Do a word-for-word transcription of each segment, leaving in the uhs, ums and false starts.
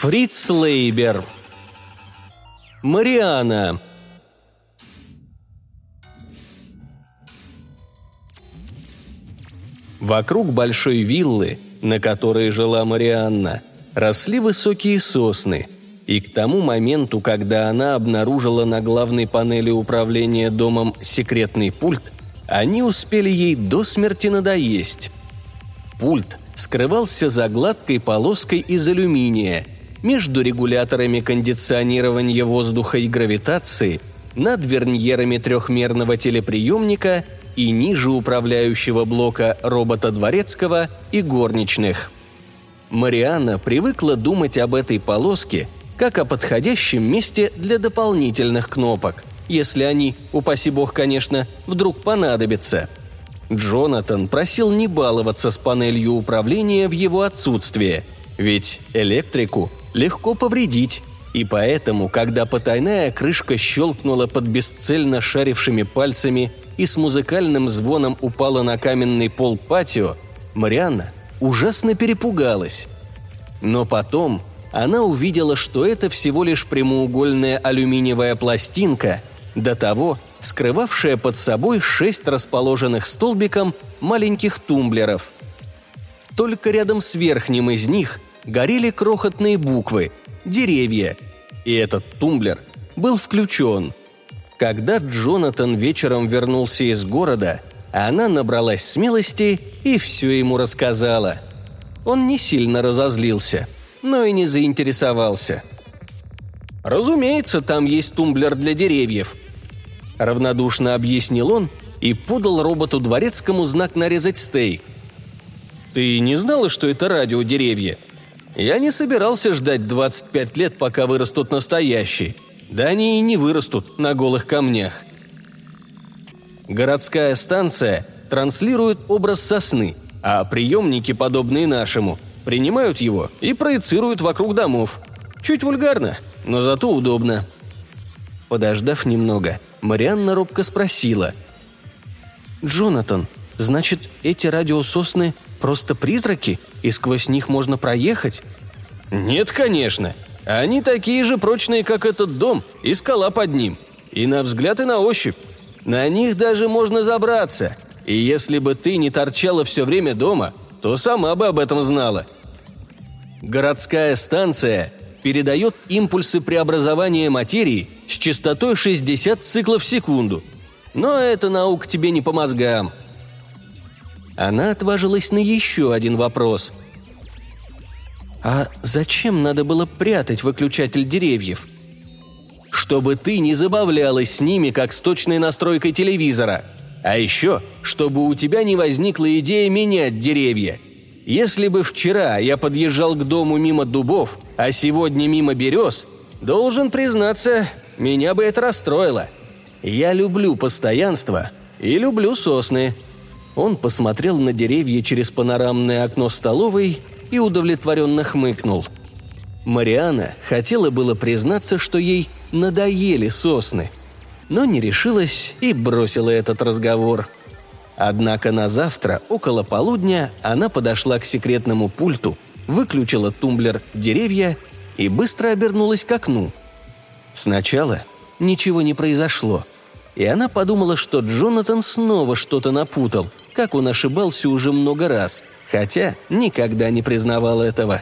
Фриц Лейбер. Марианна. Вокруг большой виллы, на которой жила Марианна, росли высокие сосны, и к тому моменту, когда она обнаружила на главной панели управления домом секретный пульт, они успели ей до смерти надоесть. Пульт скрывался за гладкой полоской из алюминия между регуляторами кондиционирования воздуха и гравитации, над верньерами трехмерного телеприемника и ниже управляющего блока робота дворецкого и горничных. Марианна привыкла думать об этой полоске как о подходящем месте для дополнительных кнопок, если они, упаси бог, конечно, вдруг понадобятся. Джонатан просил не баловаться с панелью управления в его отсутствие, ведь электрику легко повредить, и поэтому, когда потайная крышка щелкнула под бесцельно шарившими пальцами и с музыкальным звоном упала на каменный пол патио, Марианна ужасно перепугалась. Но потом она увидела, что это всего лишь прямоугольная алюминиевая пластинка, до того скрывавшая под собой шесть расположенных столбиком маленьких тумблеров. Только рядом с верхним из них горели крохотные буквы «Деревья», и этот тумблер был включен. Когда Джонатан вечером вернулся из города, она набралась смелости и все ему рассказала. Он не сильно разозлился, но и не заинтересовался. «Разумеется, там есть тумблер для деревьев», – равнодушно объяснил он и подал роботу дворецкому знак нарезать стейк. «Ты не знала, что это радиодеревья? Я не собирался ждать двадцать пять лет, пока вырастут настоящие. Да они и не вырастут на голых камнях». Городская станция транслирует образ сосны, а приемники, подобные нашему, принимают его и проецируют вокруг домов. Чуть вульгарно, но зато удобно. Подождав немного, Марианна робко спросила: «Джонатан, значит, эти радиососны просто призраки, и сквозь них можно проехать?» «Нет, конечно. Они такие же прочные, как этот дом, и скала под ним. И на взгляд, и на ощупь. На них даже можно забраться. И если бы ты не торчала все время дома, то сама бы об этом знала. Городская станция передает импульсы преобразования материи с частотой шестьдесят циклов в секунду. Но эта наука тебе не по мозгам». Она отважилась на еще один вопрос. «А зачем надо было прятать выключатель деревьев?» «Чтобы ты не забавлялась с ними, как с точной настройкой телевизора. А еще, чтобы у тебя не возникла идея менять деревья. Если бы вчера я подъезжал к дому мимо дубов, а сегодня мимо берез, должен признаться, меня бы это расстроило. Я люблю постоянство и люблю сосны». Он посмотрел на деревья через панорамное окно столовой и удовлетворенно хмыкнул. Марианна хотела было признаться, что ей надоели сосны, но не решилась и бросила этот разговор. Однако на завтра, около полудня, она подошла к секретному пульту, выключила тумблер «Деревья» и быстро обернулась к окну. Сначала ничего не произошло, и она подумала, что Джонатан снова что-то напутал, как он ошибался уже много раз, хотя никогда не признавал этого.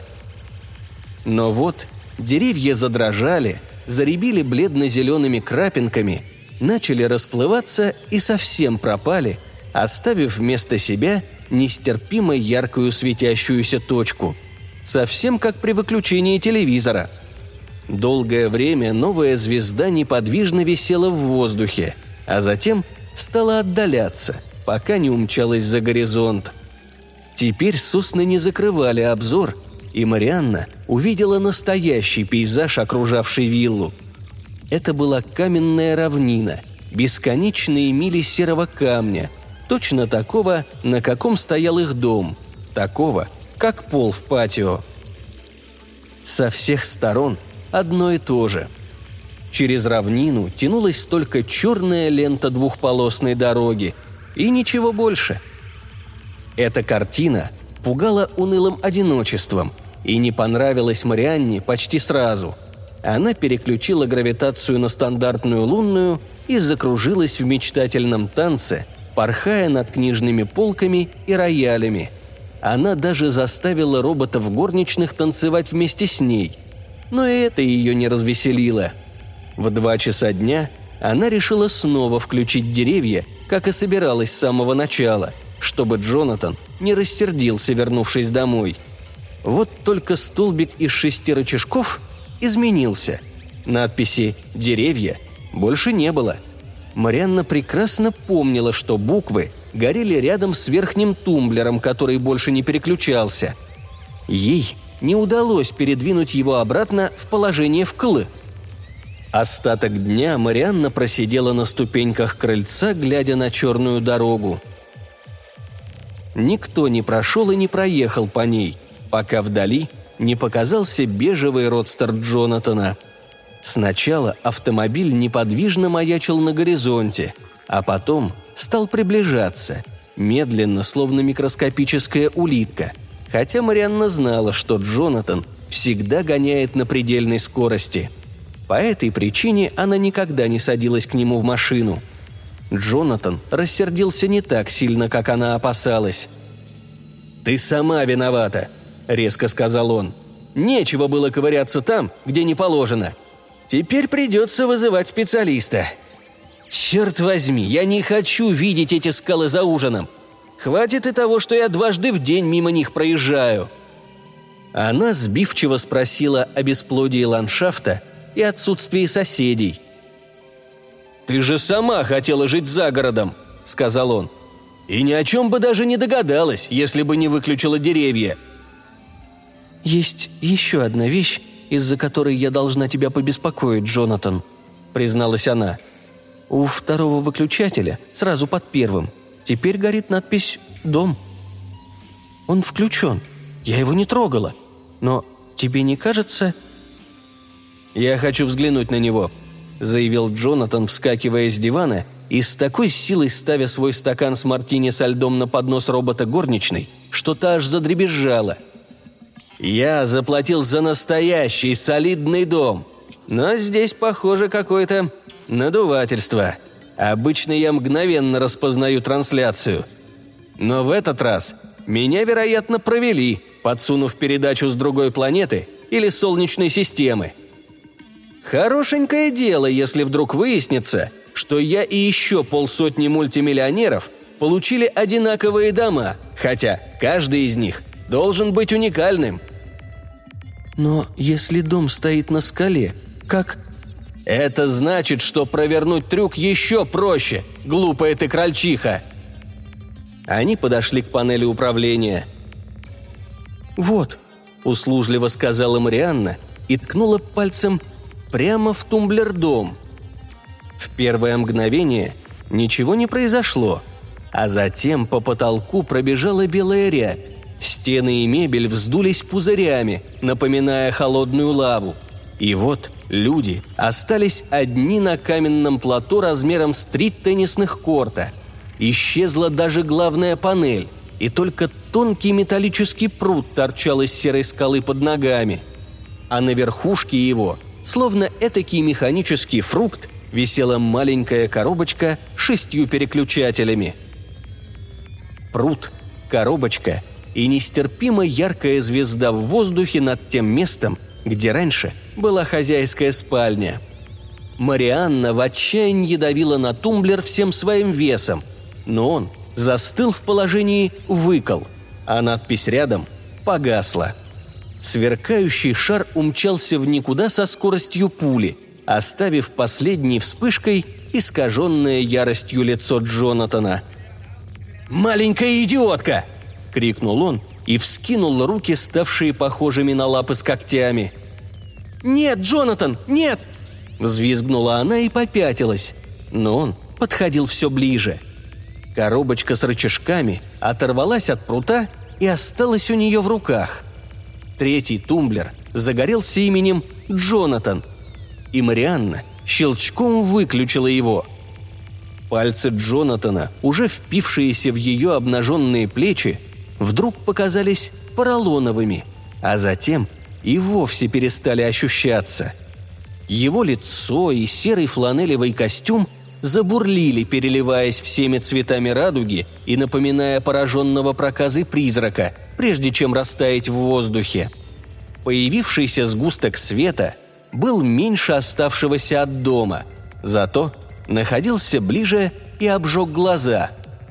Но вот деревья задрожали, зарябили бледно-зелеными крапинками, начали расплываться и совсем пропали, оставив вместо себя нестерпимо яркую светящуюся точку. Совсем как при выключении телевизора. Долгое время новая звезда неподвижно висела в воздухе, а затем стала отдаляться, пока не умчалась за горизонт. Теперь сосны не закрывали обзор, и Марианна увидела настоящий пейзаж, окружавший виллу. Это была каменная равнина, бесконечные мили серого камня, точно такого, на каком стоял их дом, такого, как пол в патио. Со всех сторон одно и то же. Через равнину тянулась только черная лента двухполосной дороги, и ничего больше. Эта картина пугала унылым одиночеством, И не понравилось Марианне почти сразу. Она переключила гравитацию на стандартную лунную и закружилась в мечтательном танце, порхая над книжными полками и роялями. Она даже заставила роботов горничных танцевать вместе с ней. Но и это ее не развеселило. В два часа дня она решила снова включить деревья, как и собиралась с самого начала, чтобы Джонатан не рассердился, вернувшись домой. Вот только столбик из шести рычажков изменился. Надписи «Деревья» больше не было. Марианна прекрасно помнила, что буквы горели рядом с верхним тумблером, который больше не переключался. Ей не удалось передвинуть его обратно в положение вкл. Остаток дня Марианна просидела на ступеньках крыльца, глядя на черную дорогу. Никто не прошел и не проехал по ней, пока вдали не показался бежевый родстер Джонатана. Сначала автомобиль неподвижно маячил на горизонте, а потом стал приближаться, медленно, словно микроскопическая улитка, хотя Марианна знала, что Джонатан всегда гоняет на предельной скорости. По этой причине она никогда не садилась к нему в машину. Джонатан рассердился не так сильно, как она опасалась. «Ты сама виновата», — резко сказал он. «Нечего было ковыряться там, где не положено. Теперь придется вызывать специалиста. Черт возьми, я не хочу видеть эти скалы за ужином. Хватит и того, что я дважды в день мимо них проезжаю». Она сбивчиво спросила о бесплодии ландшафта и отсутствии соседей. «Ты же сама хотела жить за городом», — сказал он. «И ни о чем бы даже не догадалась, если бы не выключила деревья». «Есть еще одна вещь, из-за которой я должна тебя побеспокоить, Джонатан», — призналась она. «У второго выключателя, сразу под первым, теперь горит надпись «Дом». Он включен. Я его не трогала. Но тебе не кажется...» «Я хочу взглянуть на него», — заявил Джонатан, вскакивая с дивана и с такой силой ставя свой стакан с мартини со льдом на поднос робота горничной, что та аж задребезжала. «Я заплатил за настоящий солидный дом, но здесь, похоже, какое-то надувательство. Обычно я мгновенно распознаю трансляцию. Но в этот раз меня, вероятно, провели, подсунув передачу с другой планеты или Солнечной системы. Хорошенькое дело, если вдруг выяснится, что я и еще полсотни мультимиллионеров получили одинаковые дома, хотя каждый из них должен быть уникальным». «Но если дом стоит на скале, как...» «Это значит, что провернуть трюк еще проще, глупая ты крольчиха!» Они подошли к панели управления. «Вот», — услужливо сказала Марианна и ткнула пальцем прямо в тумблер-дом. В первое мгновение ничего не произошло, а затем по потолку пробежала белая рябь. Стены и мебель вздулись пузырями, напоминая холодную лаву. И вот люди остались одни на каменном плато размером с три теннисных корта. Исчезла даже главная панель, и только тонкий металлический прут торчал из серой скалы под ногами. А на верхушке его, словно этакий механический фрукт, висела маленькая коробочка с шестью переключателями. Прут, коробочка и нестерпимо яркая звезда в воздухе над тем местом, где раньше была хозяйская спальня. Марианна в отчаянии давила на тумблер всем своим весом, но он застыл в положении «выкол», а надпись рядом погасла. Сверкающий шар умчался в никуда со скоростью пули, оставив последней вспышкой искаженное яростью лицо Джонатана. «Маленькая идиотка!» – крикнул он и вскинул руки, ставшие похожими на лапы с когтями. «Нет, Джонатан, нет!» – взвизгнула она и попятилась, но он подходил все ближе. Коробочка с рычажками оторвалась от прута и осталась у нее в руках. Третий тумблер загорелся именем Джонатан, и Марианна щелчком выключила его. Пальцы Джонатана, уже впившиеся в ее обнаженные плечи, вдруг показались поролоновыми. а затем и вовсе перестали ощущаться. Его лицо и серый фланелевый костюм забурлили, переливаясь всеми цветами радуги и напоминая пораженного проказой призрака, прежде чем растаять в воздухе. Появившийся сгусток света был меньше оставшегося от дома, зато находился ближе и обжег глаза.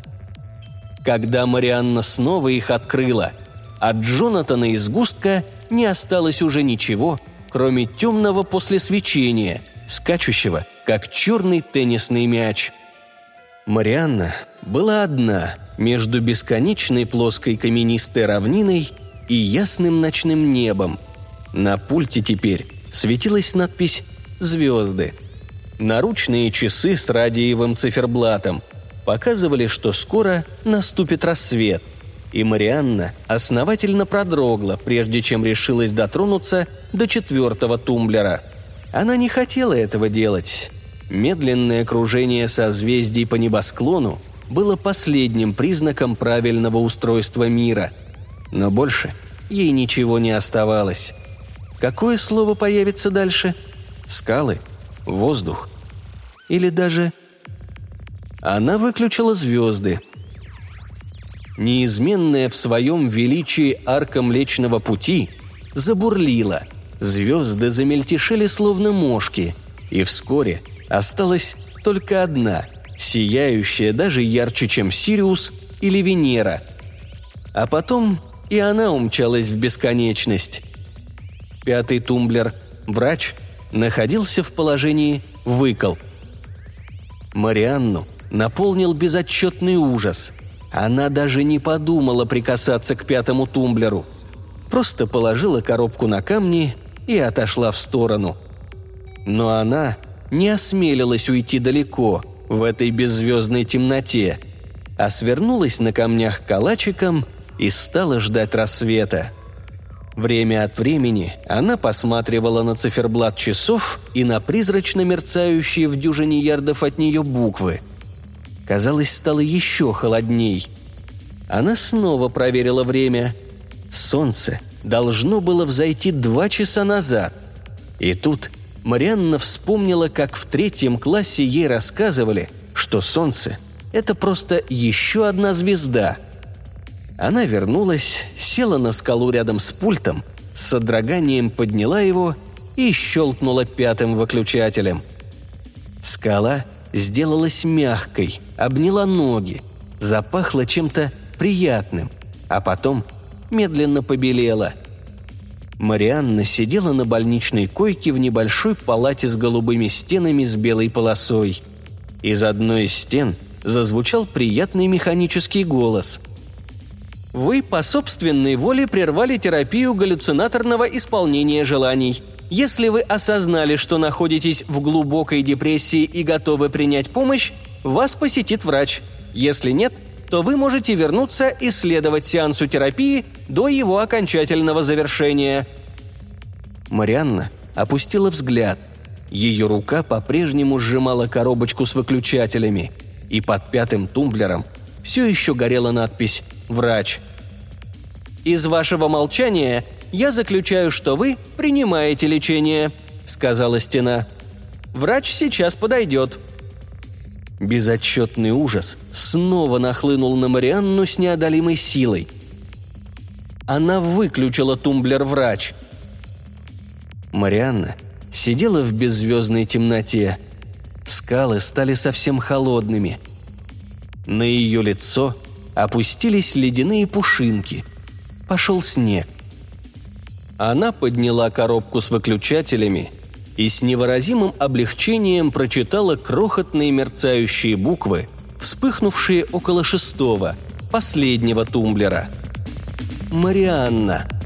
Когда Марианна снова их открыла, от Джонатана и сгустка не осталось уже ничего, кроме темного послесвечения, скачущего, как черный теннисный мяч. Марианна была одна между бесконечной плоской каменистой равниной и ясным ночным небом. На пульте теперь светилась надпись «Звезды». Наручные часы с радиевым циферблатом показывали, что скоро наступит рассвет, и Марианна основательно продрогла, прежде чем решилась дотронуться до четвертого тумблера. Она не хотела этого делать. Медленное кружение созвездий по небосклону было последним признаком правильного устройства мира. Но больше ей ничего не оставалось. Какое слово появится дальше? Скалы? Воздух? Или даже... Она выключила звезды. Неизменная в своем величии арка Млечного Пути забурлила. Звезды замельтешили словно мошки, и вскоре осталась только одна, сияющая даже ярче, чем Сириус или Венера. А потом и она умчалась в бесконечность. Пятый тумблер, врач, находился в положении «выкол». Марианну наполнил безотчетный ужас. Она даже не подумала прикасаться к пятому тумблеру. Просто положила коробку на камни и отошла в сторону. Но она не осмелилась уйти далеко в этой беззвездной темноте, а свернулась на камнях калачиком и стала ждать рассвета. Время от времени она посматривала на циферблат часов и на призрачно мерцающие в дюжине ярдов от нее буквы. Казалось, стало еще холодней. Она снова проверила время. Солнце должно было взойти два часа назад. И тут Марианна вспомнила, как в третьем классе ей рассказывали, что солнце – это просто еще одна звезда. Она вернулась, села на скалу рядом с пультом, с содроганием подняла его и щелкнула пятым выключателем. Скала сделалась мягкой, обняла ноги, запахла чем-то приятным, а потом медленно побелела. Марианна сидела на больничной койке в небольшой палате с голубыми стенами с белой полосой. Из одной из стен зазвучал приятный механический голос. «Вы по собственной воле прервали терапию галлюцинаторного исполнения желаний. Если вы осознали, что находитесь в глубокой депрессии и готовы принять помощь, вас посетит врач. Если нет, то вы можете вернуться и следовать сеансу терапии до его окончательного завершения». Марианна опустила взгляд. Ее рука по-прежнему сжимала коробочку с выключателями, и под пятым тумблером все еще горела надпись «Врач». «Из вашего молчания я заключаю, что вы принимаете лечение», — сказала стена. «Врач сейчас подойдет». Безотчетный ужас снова нахлынул на Марианну с неодолимой силой. Она выключила тумблер «Врач». Марианна сидела в беззвездной темноте. Скалы стали совсем холодными. На ее лицо опустились ледяные пушинки. Пошел снег. Она подняла коробку с выключателями и с невыразимым облегчением прочитала крохотные мерцающие буквы, вспыхнувшие около шестого, последнего тумблера. «Марианна».